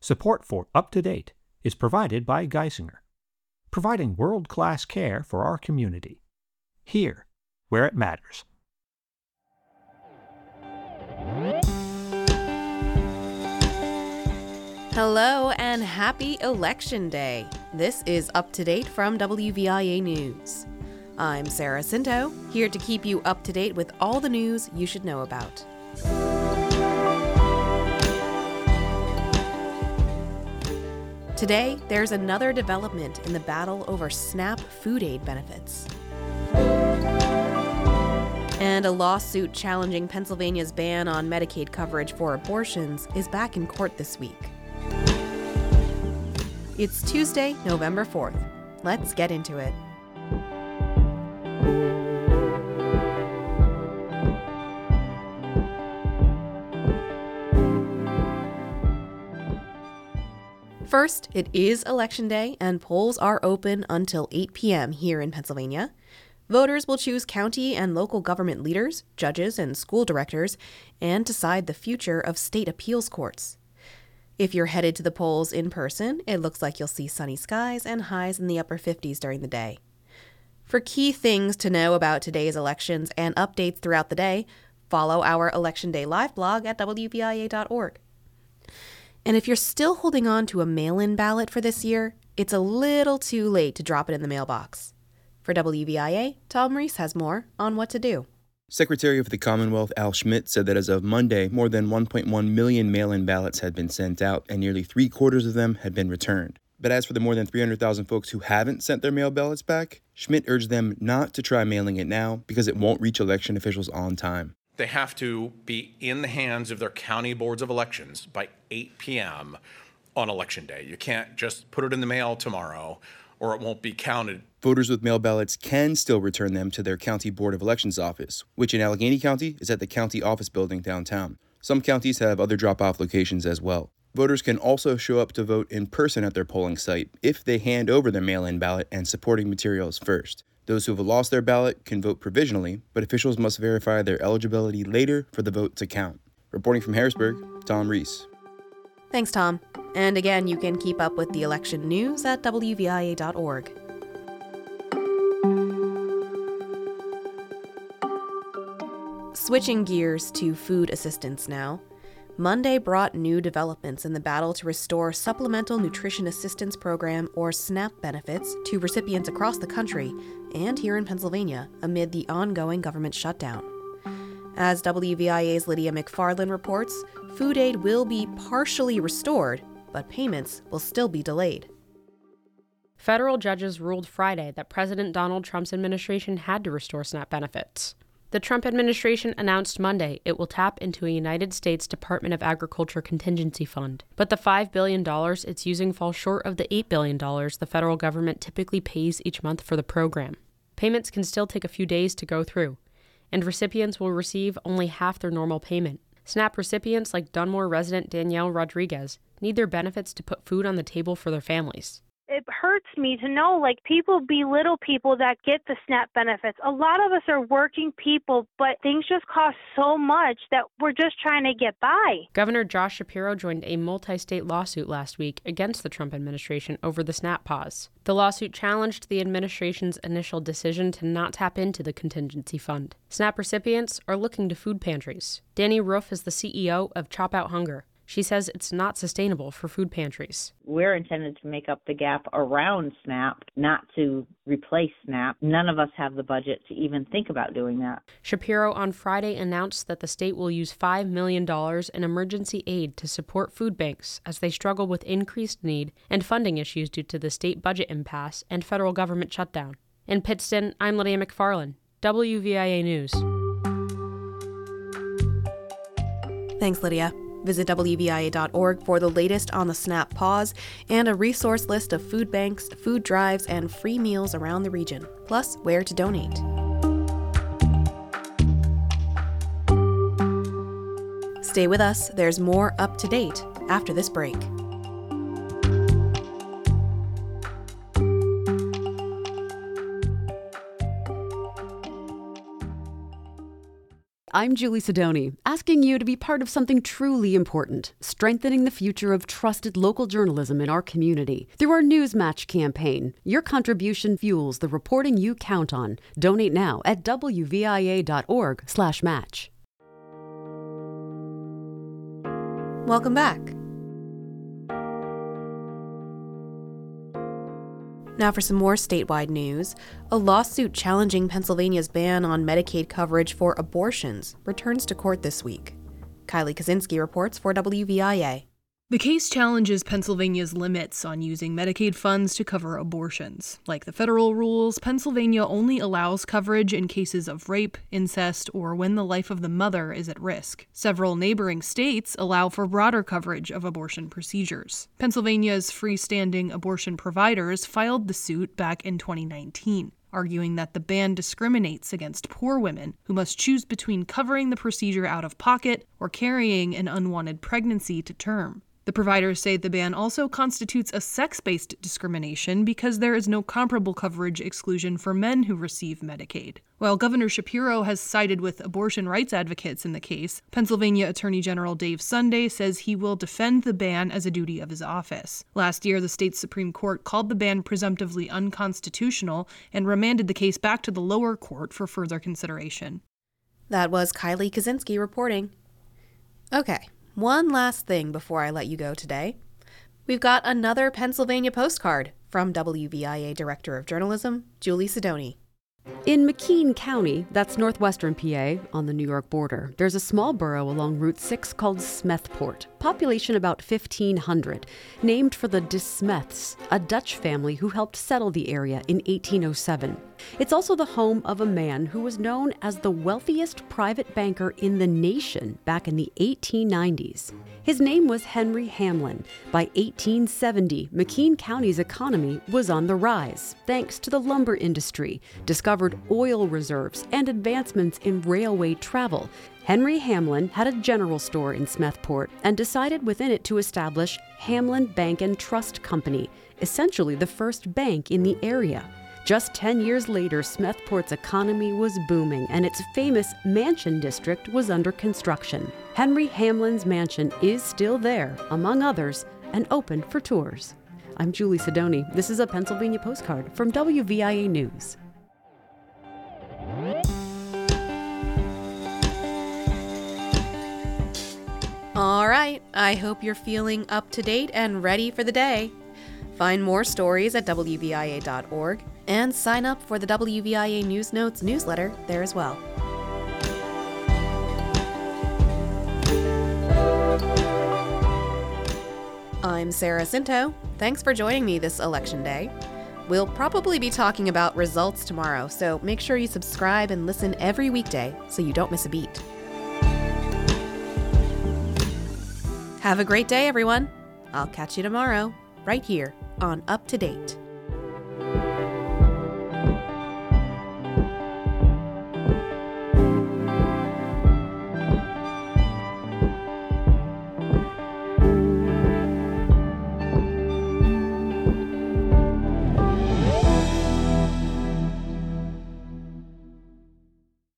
Support for Up to Date is provided by Geisinger, providing world-class care for our community, here where it matters. Hello and happy Election Day. This is Up to Date from WVIA News. I'm Sarah Cinto, here to keep you up to date with all the news you should know about. Today, there's another development in the battle over SNAP food aid benefits. And a lawsuit challenging Pennsylvania's ban on Medicaid coverage for abortions is back in court this week. It's Tuesday, November 4th. Let's get into it. First, it is Election Day, and polls are open until 8 p.m. here in Pennsylvania. Voters will choose county and local government leaders, judges, and school directors, and decide the future of state appeals courts. If you're headed to the polls in person, it looks like you'll see sunny skies and highs in the upper 50s during the day. For key things to know about today's elections and updates throughout the day, follow our Election Day live blog at WVIA.org. And if you're still holding on to a mail-in ballot for this year, it's a little too late to drop it in the mailbox. For WVIA, Tom Reese has more on what to do. Secretary of the Commonwealth Al Schmidt said that as of Monday, more than 1.1 million mail-in ballots had been sent out and nearly 3/4 of them had been returned. But as for the more than 300,000 folks who haven't sent their mail ballots back, Schmidt urged them not to try mailing it now because it won't reach election officials on time. They have to be in the hands of their county boards of elections by 8 p.m. on Election Day. You can't just put it in the mail tomorrow or it won't be counted. Voters with mail ballots can still return them to their county board of elections office, which in Allegheny County is at the county office building downtown. Some counties have other drop-off locations as well. Voters can also show up to vote in person at their polling site if they hand over their mail-in ballot and supporting materials first. Those who have lost their ballot can vote provisionally, but officials must verify their eligibility later for the vote to count. Reporting from Harrisburg, Tom Reese. Thanks, Tom. And again, you can keep up with the election news at WVIA.org. Switching gears to food assistance now. Monday brought new developments in the battle to restore Supplemental Nutrition Assistance Program, or SNAP, benefits to recipients across the country and here in Pennsylvania amid the ongoing government shutdown. As WVIA's Lydia McFarland reports, food aid will be partially restored, but payments will still be delayed. Federal judges ruled Friday that President Donald Trump's administration had to restore SNAP benefits. The Trump administration announced Monday it will tap into a United States Department of Agriculture contingency fund, but the $5 billion it's using falls short of the $8 billion the federal government typically pays each month for the program. Payments can still take a few days to go through, and recipients will receive only half their normal payment. SNAP recipients like Dunmore resident Danielle Rodriguez need their benefits to put food on the table for their families. It hurts me to know, people belittle people that get the SNAP benefits. A lot of us are working people, but things just cost so much that we're just trying to get by. Governor Josh Shapiro joined a multi-state lawsuit last week against the Trump administration over the SNAP pause. The lawsuit challenged the administration's initial decision to not tap into the contingency fund. SNAP recipients are looking to food pantries. Danny Roof is the CEO of Chop Out Hunger. She says it's not sustainable for food pantries. We're intended to make up the gap around SNAP, not to replace SNAP. None of us have the budget to even think about doing that. Shapiro on Friday announced that the state will use $5 million in emergency aid to support food banks as they struggle with increased need and funding issues due to the state budget impasse and federal government shutdown. In Pittston, I'm Lydia McFarland, WVIA News. Thanks, Lydia. Visit WVIA.org for the latest on the SNAP pause and a resource list of food banks, food drives, and free meals around the region, plus where to donate. Stay with us, there's more Up to Date after this break. I'm Julie Sidoni, asking you to be part of something truly important, strengthening the future of trusted local journalism in our community. Through our Newsmatch campaign, your contribution fuels the reporting you count on. Donate now at wvia.org/match. Welcome back. Now for some more statewide news. A lawsuit challenging Pennsylvania's ban on Medicaid coverage for abortions returns to court this week. Kylie Kaczynski reports for WVIA. The case challenges Pennsylvania's limits on using Medicaid funds to cover abortions. Like the federal rules, Pennsylvania only allows coverage in cases of rape, incest, or when the life of the mother is at risk. Several neighboring states allow for broader coverage of abortion procedures. Pennsylvania's freestanding abortion providers filed the suit back in 2019. Arguing that the ban discriminates against poor women who must choose between covering the procedure out of pocket or carrying an unwanted pregnancy to term. The providers say the ban also constitutes a sex-based discrimination because there is no comparable coverage exclusion for men who receive Medicaid. While Governor Shapiro has sided with abortion rights advocates in the case, Pennsylvania Attorney General Dave Sunday says he will defend the ban as a duty of his office. Last year, the state's Supreme Court called the ban presumptively unconstitutional and remanded the case back to the lower court for further consideration. That was Kylie Kaczynski reporting. Okay. One last thing before I let you go today. We've got another Pennsylvania postcard from WVIA Director of Journalism, Julie Sidoni. In McKean County, that's northwestern PA, on the New York border, there's a small borough along Route 6 called Smethport, population about 1,500, named for the De Smeths, a Dutch family who helped settle the area in 1807. It's also the home of a man who was known as the wealthiest private banker in the nation back in the 1890s. His name was Henry Hamlin. By 1870, McKean County's economy was on the rise, thanks to the lumber industry, discovered oil reserves, and advancements in railway travel. Henry Hamlin had a general store in Smethport and decided within it to establish Hamlin Bank and Trust Company, essentially the first bank in the area. Just 10 years later, Smethport's economy was booming and its famous Mansion District was under construction. Henry Hamlin's mansion is still there, among others, and open for tours. I'm Julie Sidoni. This is a Pennsylvania postcard from WVIA News. All right, I hope you're feeling up to date and ready for the day. Find more stories at WVIA.org and sign up for the WVIA News Notes newsletter there as well. I'm Sarah Cinto. Thanks for joining me this election day. We'll probably be talking about results tomorrow, so make sure you subscribe and listen every weekday so you don't miss a beat. Have a great day, everyone. I'll catch you tomorrow, right here on Up to Date.